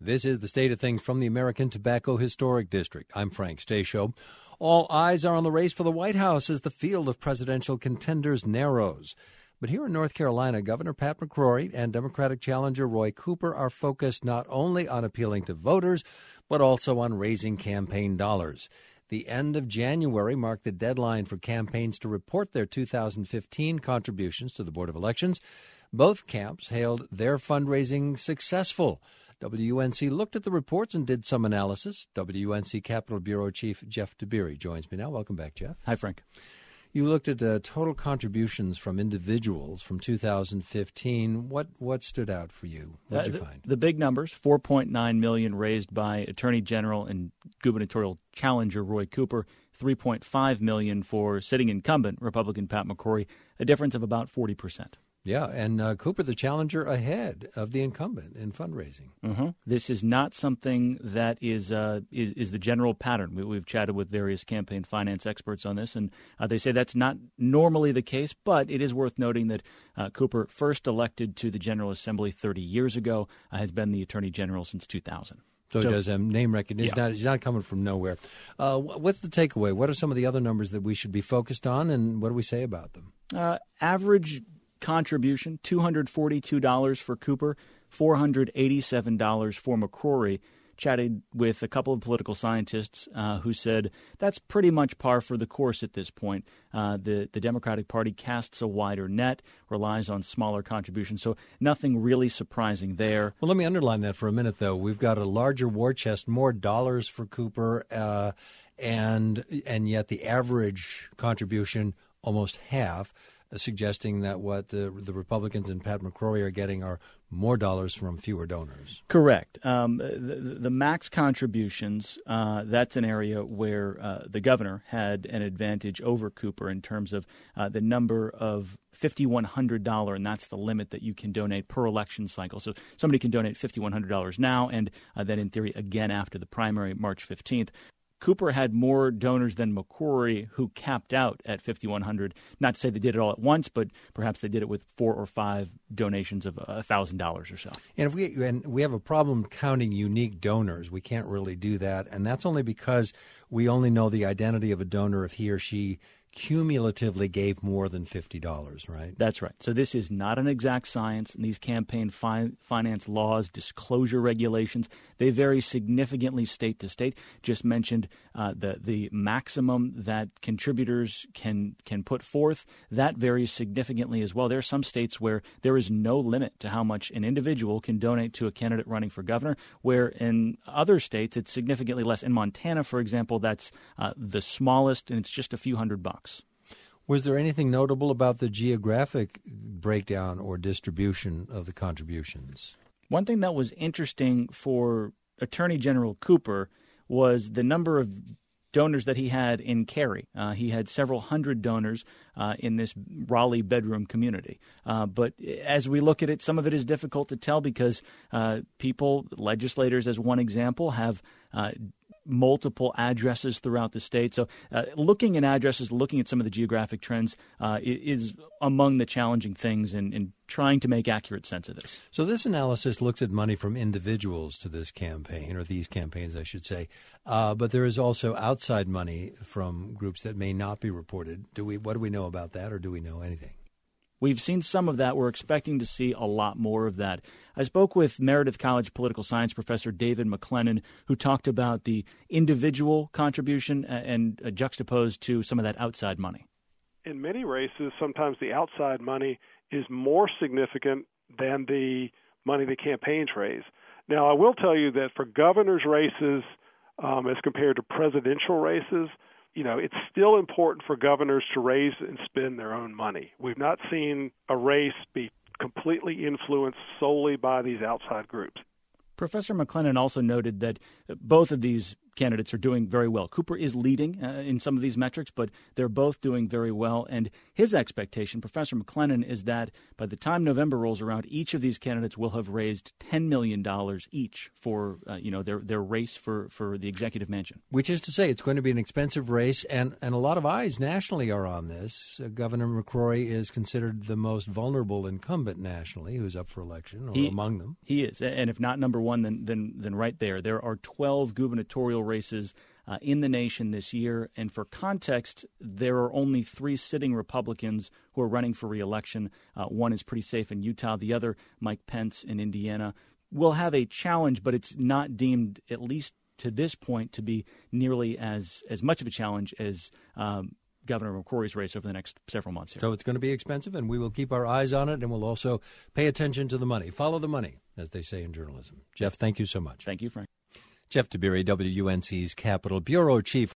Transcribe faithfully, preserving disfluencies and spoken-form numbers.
This is the State of Things from the American Tobacco Historic District. I'm Frank Stasio. All eyes are on the race for the White House as the field of presidential contenders narrows. But here in North Carolina, Governor Pat McCrory and Democratic challenger Roy Cooper are focused not only on appealing to voters, but also on raising campaign dollars. The end of January marked the deadline for campaigns to report their two thousand fifteen contributions to the Board of Elections. Both camps hailed their fundraising successful. W N C looked at the reports and did some analysis. W N C Capitol Bureau Chief Jeff Tiberi joins me now. Welcome back, Jeff. Hi, Frank. You looked at uh, total contributions from individuals from two thousand fifteen. What what stood out for you? What did uh, you the, find? The big numbers, four point nine million dollars raised by Attorney General and gubernatorial challenger Roy Cooper, three point five million dollars for sitting incumbent Republican Pat McCrory, a difference of about forty percent. Yeah, and uh, Cooper, the challenger, ahead of the incumbent in fundraising. Mm-hmm. This is not something that is uh, is, is the general pattern. We, we've chatted with various campaign finance experts on this, and uh, they say that's not normally the case, but it is worth noting that uh, Cooper, first elected to the General Assembly thirty years ago, uh, has been the Attorney General since two thousand. So, so he does have name recognition. Yeah. He's, not, he's not coming from nowhere. Uh, what's the takeaway? What are some of the other numbers that we should be focused on, and what do we say about them? Uh, average contribution, two hundred forty-two dollars for Cooper, four hundred eighty-seven dollars for McCrory. Chatted with a couple of political scientists uh, who said that's pretty much par for the course at this point. Uh, the, the Democratic Party casts a wider net, relies on smaller contributions, so nothing really surprising there. Well, let me underline that for a minute, though. We've got a larger war chest, more dollars for Cooper, uh, and and yet the average contribution almost half, suggesting that what the, the Republicans and Pat McCrory are getting are more dollars from fewer donors. Correct. Um, the, the max contributions, uh, that's an area where uh, the governor had an advantage over Cooper in terms of uh, the number of five thousand one hundred dollars, and that's the limit that you can donate per election cycle. So somebody can donate five thousand one hundred dollars now, and uh, then in theory again after the primary, March fifteenth. Cooper had more donors than McCrory, who capped out at five thousand one hundred dollars. Not to say they did it all at once, but perhaps they did it with four or five donations of one thousand dollars or so. And if we and we have a problem counting unique donors, we can't really do that. And that's only because we only know the identity of a donor if he or she cumulatively gave more than fifty dollars, right? That's right. So this is not an exact science. And these campaign fi- finance laws, disclosure regulations, they vary significantly state to state. Just mentioned uh, the the maximum that contributors can can put forth. That varies significantly as well. There are some states where there is no limit to how much an individual can donate to a candidate running for governor, where in other states it's significantly less. In Montana, for example, that's uh, the smallest, and it's just a few hundred bucks. Was there anything notable about the geographic breakdown or distribution of the contributions? One thing that was interesting for Attorney General Cooper was the number of donors that he had in Cary. Uh, he had several hundred donors uh, in this Raleigh bedroom community. Uh, but as we look at it, some of it is difficult to tell because uh, people, legislators as one example, have uh, multiple addresses throughout the state. So uh, looking at addresses, looking at some of the geographic trends uh, is among the challenging things in, in trying to make accurate sense of this. So this analysis looks at money from individuals to this campaign, or these campaigns, I should say. Uh, but there is also outside money from groups that may not be reported. Do we? What do we know about that, or do we know anything? We've seen some of that. We're expecting to see a lot more of that. I spoke with Meredith College political science professor David McLennan, who talked about the individual contribution and uh, juxtaposed to some of that outside money. In many races, sometimes the outside money is more significant than the money the campaigns raise. Now, I will tell you that for governor's races, um, as compared to presidential races, you know, it's still important for governors to raise and spend their own money. We've not seen a race be completely influenced solely by these outside groups. Professor McLennan also noted that both of these candidates are doing very well. Cooper is leading uh, in some of these metrics, but they're both doing very well. And his expectation, Professor McLennan, is that by the time November rolls around, each of these candidates will have raised ten million dollars each for uh, you know their their race for, for the executive mansion. Which is to say, it's going to be an expensive race, and, and a lot of eyes nationally are on this. Uh, Governor McCrory is considered the most vulnerable incumbent nationally who's up for election, or he, among them. He is, and if not number one, then then then right there. There are twelve gubernatorial races uh, in the nation this year, and for context, there are only three sitting Republicans who are running for re-election. Uh, one is pretty safe in Utah. The other, Mike Pence in Indiana, will have a challenge, but it's not deemed, at least to this point, to be nearly as as much of a challenge as um, Governor McCrory's race over the next several months here. So it's going to be expensive, and we will keep our eyes on it, and we'll also pay attention to the money. Follow the money, as they say in journalism. Jeff, thank you so much. Thank you, Frank. Jeff Tiberii, W U N C's Capitol Bureau Chief.